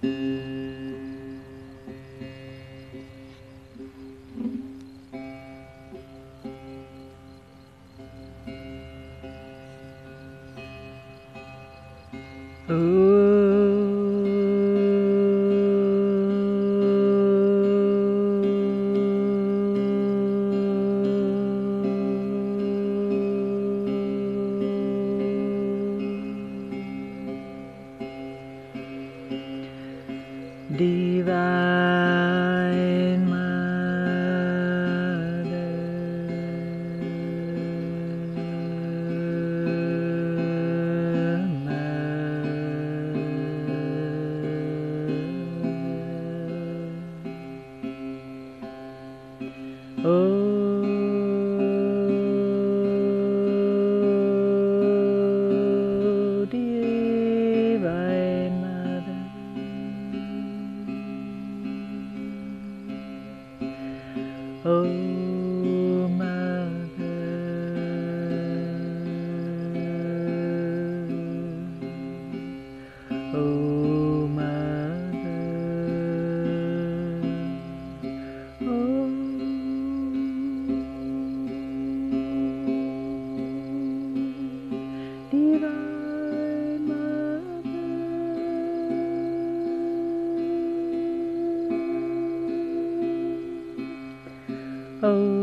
Divine Mother, oh, Divine Mother. Oh, Mother, oh, Mother, oh, Divine Mother, oh,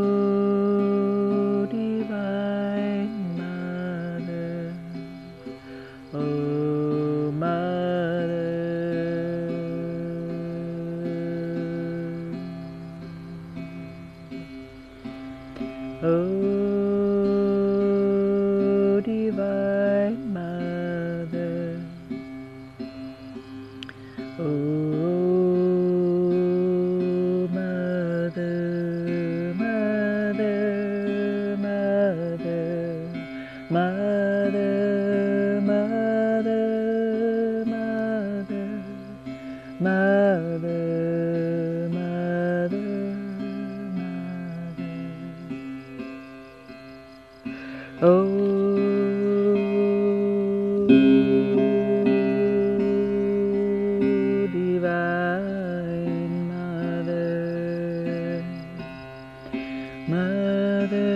Divine Mother, oh, Mother, oh, Divine Mother, oh, Mother, Mother, Mother, Mother, Mother, Mother, Mother, Mother, Mother, oh, Divine Mother, Mother,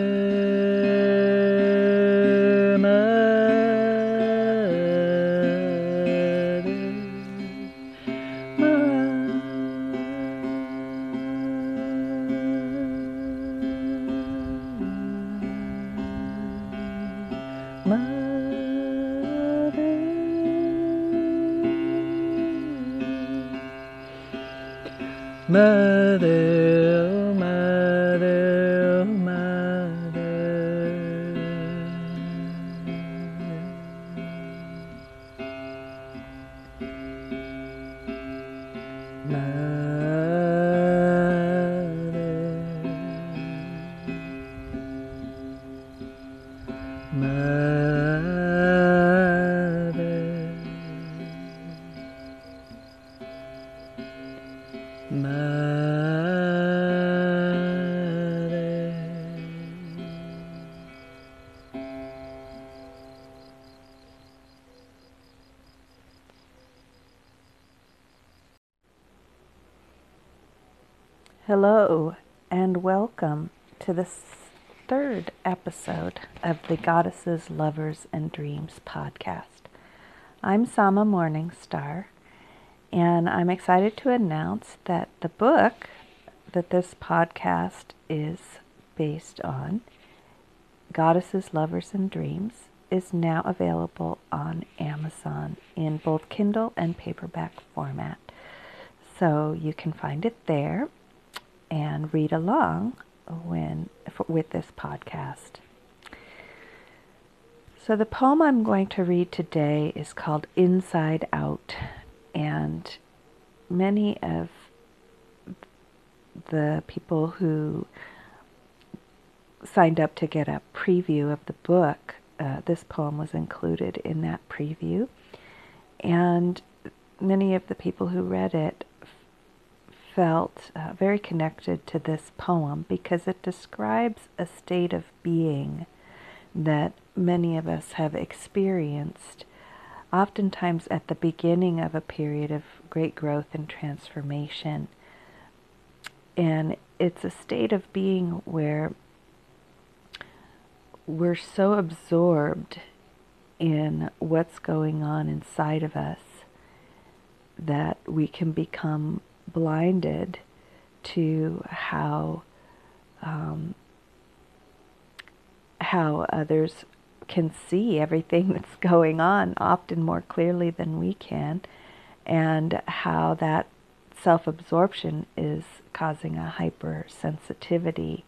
Mother, oh, Mother, oh, Mother, Hello, and welcome to the third episode of the Goddesses, Lovers, and Dreams podcast. I'm Sama Morningstar, and I'm excited to announce that the book that this podcast is based on, Goddesses, Lovers, and Dreams, is now available on Amazon in both Kindle and paperback format. So you can find it there and read along with this podcast. So the poem I'm going to read today is called Inside Out, and many of the people who signed up to get a preview of the book, this poem was included in that preview, and many of the people who read it felt very connected to this poem because it describes a state of being that many of us have experienced oftentimes at the beginning of a period of great growth and transformation. And it's a state of being where we're so absorbed in what's going on inside of us that we can become blinded to how others can see everything that's going on, often more clearly than we can, and how that self-absorption is causing a hypersensitivity,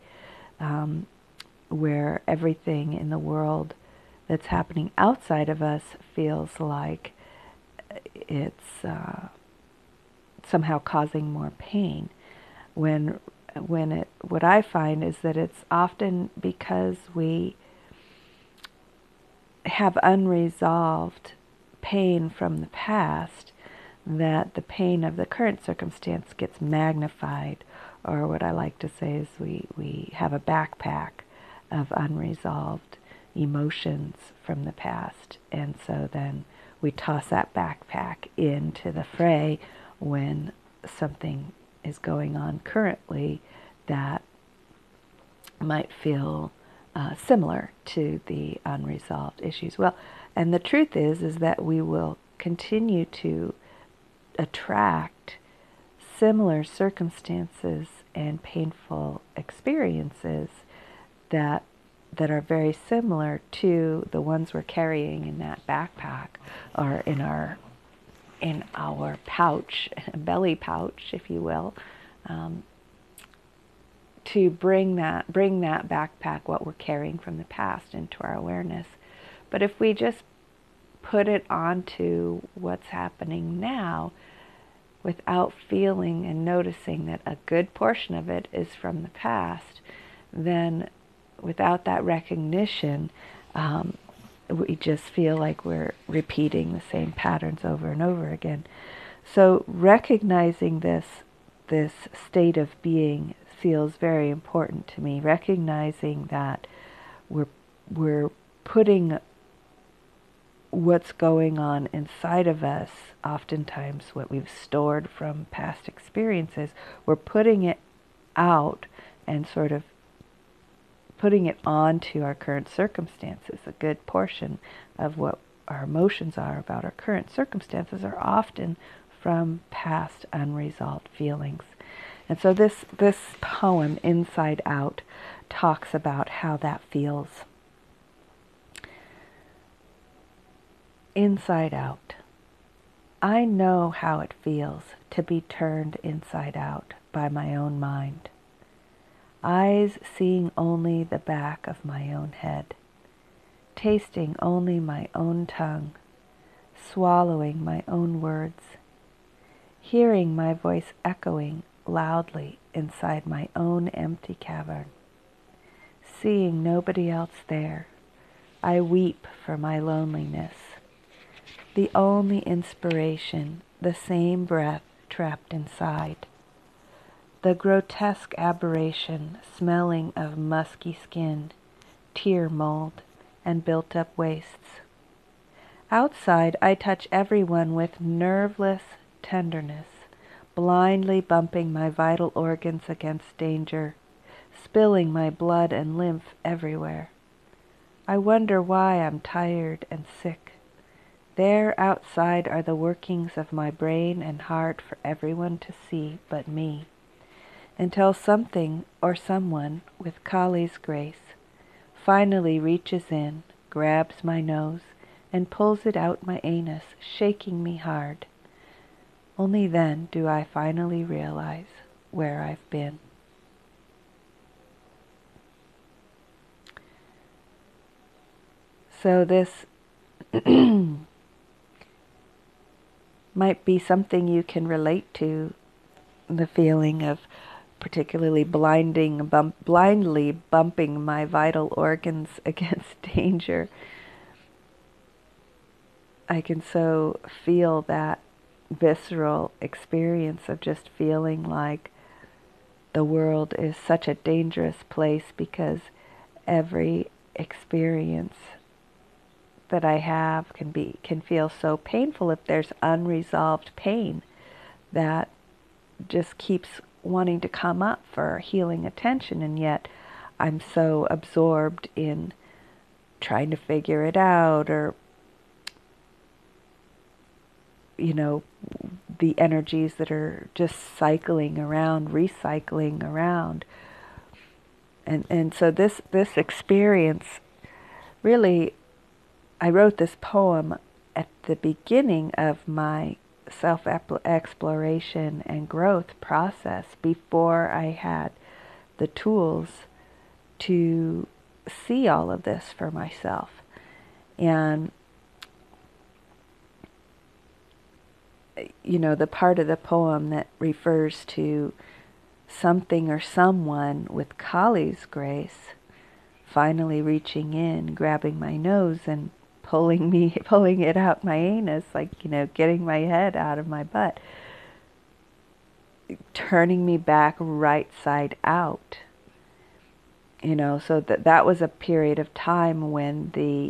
where everything in the world that's happening outside of us feels like it's somehow causing more pain. What I find is that it's often because we have unresolved pain from the past that the pain of the current circumstance gets magnified, or what I like to say is we have a backpack of unresolved emotions from the past, and so then we toss that backpack into the fray when something is going on currently that might feel similar to the unresolved issues. Well, and the truth is that we will continue to attract similar circumstances and painful experiences that are very similar to the ones we're carrying in that backpack, or in our pouch, belly pouch, if you will, to bring that backpack, what we're carrying from the past, into our awareness. But if we just put it onto what's happening now, without feeling and noticing that a good portion of it is from the past, then without that recognition, we just feel like we're repeating the same patterns over and over again. So recognizing this state of being feels very important to me. Recognizing that we're putting what's going on inside of us, oftentimes what we've stored from past experiences, we're putting it out and sort of putting it onto our current circumstances. A good portion of what our emotions are about our current circumstances are often from past unresolved feelings. And so this poem, Inside Out, talks about how that feels. Inside out. I know how it feels to be turned inside out by my own mind. Eyes seeing only the back of my own head, tasting only my own tongue, swallowing my own words, hearing my voice echoing loudly inside my own empty cavern, seeing nobody else there. I weep for my loneliness. The only inspiration, the same breath trapped inside. The grotesque aberration, smelling of musky skin, tear mold, and built-up wastes. Outside, I touch everyone with nerveless tenderness, blindly bumping my vital organs against danger, spilling my blood and lymph everywhere. I wonder why I'm tired and sick. There outside are the workings of my brain and heart for everyone to see but me, until something or someone with Kali's grace finally reaches in, grabs my nose, and pulls it out my anus, shaking me hard. Only then do I finally realize where I've been. So this might be something you can relate to, the feeling of particularly blindly bumping my vital organs against danger. I can so feel that visceral experience of just feeling like the world is such a dangerous place because every experience that I have can feel so painful if there's unresolved pain that just keeps wanting to come up for healing attention, and yet I'm so absorbed in trying to figure it out, or the energies that are just cycling around, recycling around. And so this experience, really, I wrote this poem at the beginning of my self-exploration and growth process, before I had the tools to see all of this for myself. And the part of the poem that refers to something or someone with Kali's grace finally reaching in, grabbing my nose and pulling it out my anus, like, getting my head out of my butt, turning me back right side out. So that was a period of time when the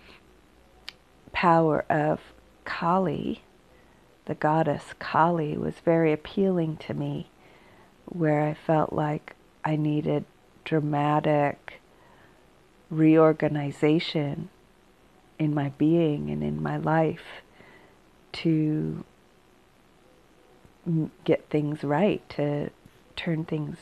power of Kali, the goddess Kali, was very appealing to me, where I felt like I needed dramatic reorganization in my being and in my life to get things right, to turn things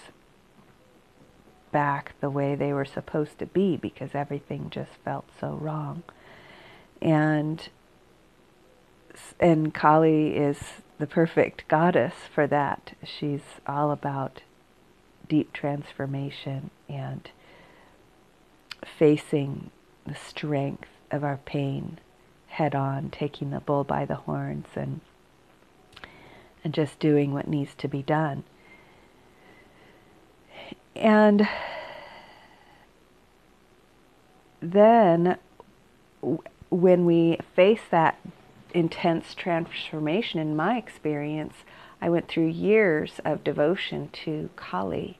back the way they were supposed to be, because everything just felt so wrong. And Kali is the perfect goddess for that. She's all about deep transformation and facing the strength of our pain head on, taking the bull by the horns, and just doing what needs to be done. And then when we face that intense transformation, in my experience, I went through years of devotion to Kali,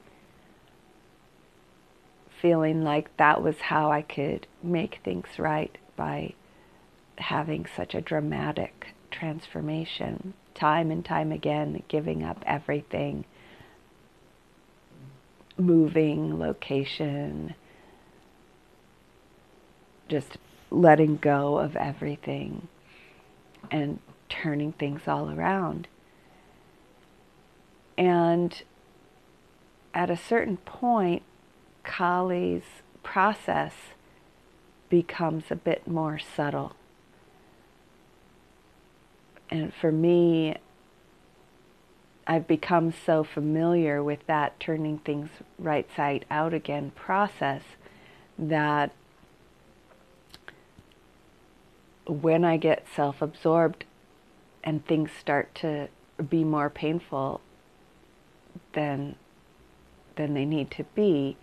feeling like that was how I could make things right, by having such a dramatic transformation, time and time again, giving up everything, moving location, just letting go of everything and turning things all around. And at a certain point, Kali's process becomes a bit more subtle. And for me, I've become so familiar with that turning things right side out again process, that when I get self-absorbed and things start to be more painful than they need to be,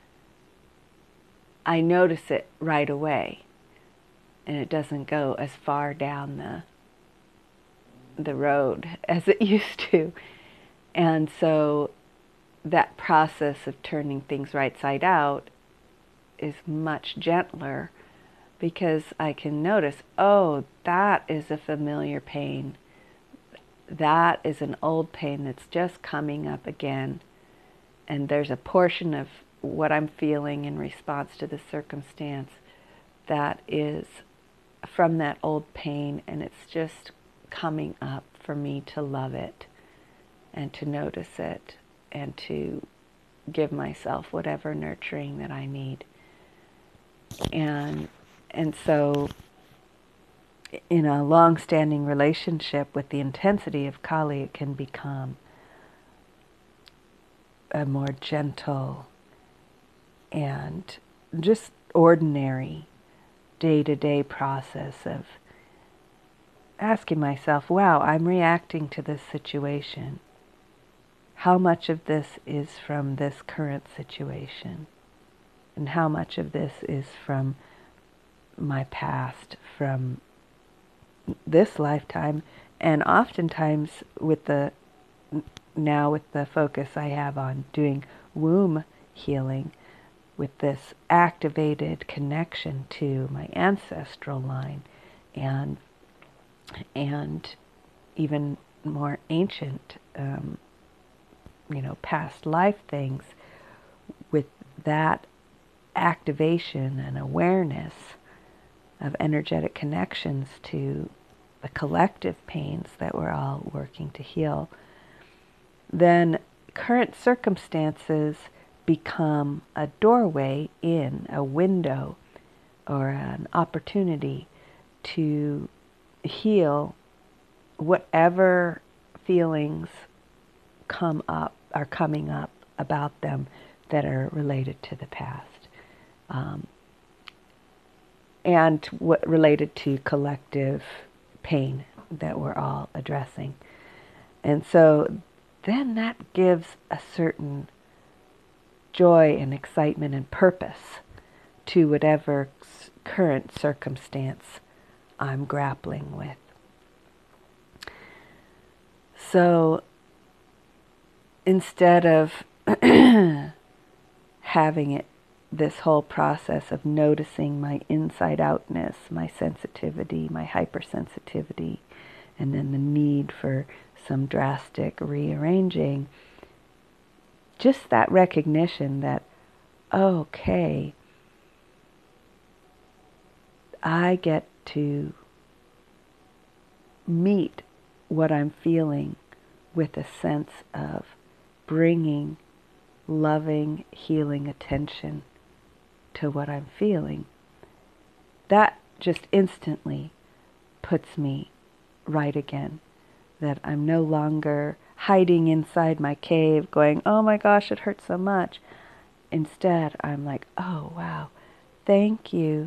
I notice it right away, and it doesn't go as far down the road as it used to. And so that process of turning things right side out is much gentler, because I can notice, oh, that is a familiar pain. That is an old pain that's just coming up again. And there's a portion of what I'm feeling in response to the circumstance that is from that old pain, and it's just coming up for me to love it and to notice it and to give myself whatever nurturing that I need. And so in a long-standing relationship with the intensity of Kali, it can become a more gentle and just ordinary day-to-day process of asking myself, wow, I'm reacting to this situation. How much of this is from this current situation? And how much of this is from my past, from this lifetime? And oftentimes with the focus I have on doing womb healing, with this activated connection to my ancestral line and even more ancient, past life things, with that activation and awareness of energetic connections to the collective pains that we're all working to heal, then current circumstances become a doorway in, a window, or an opportunity to heal whatever feelings are coming up about them that are related to the past, and what related to collective pain that we're all addressing. And so then that gives a certain joy and excitement and purpose to whatever current circumstance I'm grappling with. So instead of having this whole process of noticing my inside-outness, my sensitivity, my hypersensitivity, and then the need for some drastic rearranging, just that recognition that, okay, I get to meet what I'm feeling with a sense of bringing loving, healing attention to what I'm feeling. That just instantly puts me right again. That I'm no longer hiding inside my cave going, oh my gosh, it hurts so much. Instead, I'm like, oh wow, thank you,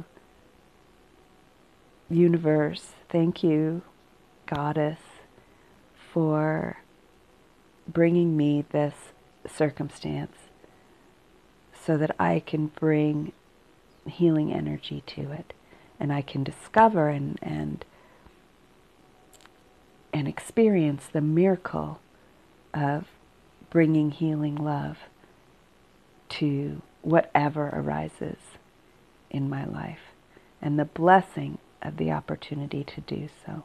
universe, thank you, goddess, for bringing me this circumstance so that I can bring healing energy to it, and I can discover and experience the miracle of bringing healing love to whatever arises in my life, and the blessing of the opportunity to do so.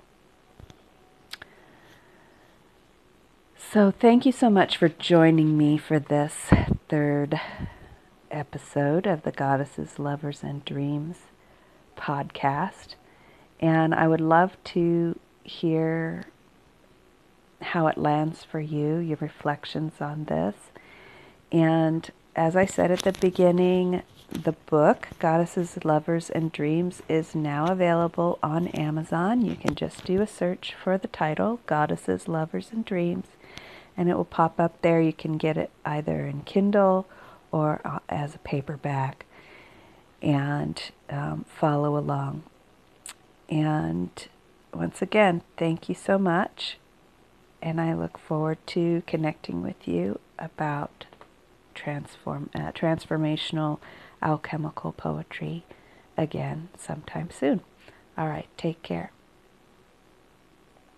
So thank you so much for joining me for this third episode of the Goddesses, Lovers, and Dreams podcast. And I would love to hear how it lands for you, your reflections on this. And as I said at the beginning, the book, Goddesses, Lovers, and Dreams, is now available on Amazon. You can just do a search for the title, Goddesses, Lovers, and Dreams, and it will pop up there. You can get it either in Kindle or as a paperback, and follow along. And once again, thank you so much, and I look forward to connecting with you about transformational alchemical poetry again sometime soon. All right, take care.